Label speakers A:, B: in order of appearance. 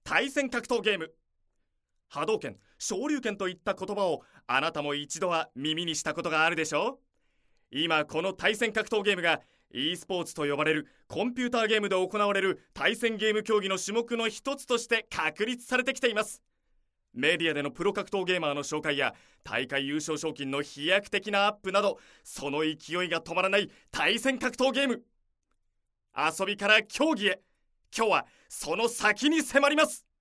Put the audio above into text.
A: 対戦格闘ゲーム。波動拳、昇竜拳といった言葉をあなたも一度は耳にしたことがあるでしょう。今この対戦格闘ゲームが e スポーツと呼ばれるコンピューターゲームで行われる対戦ゲーム競技の種目の一つとして確立されてきています。メディアでのプロ格闘ゲーマーの紹介や大会優勝賞金の飛躍的なアップなど、その勢いが止まらない対戦格闘ゲーム。遊びから競技へ、今日はその先に迫ります。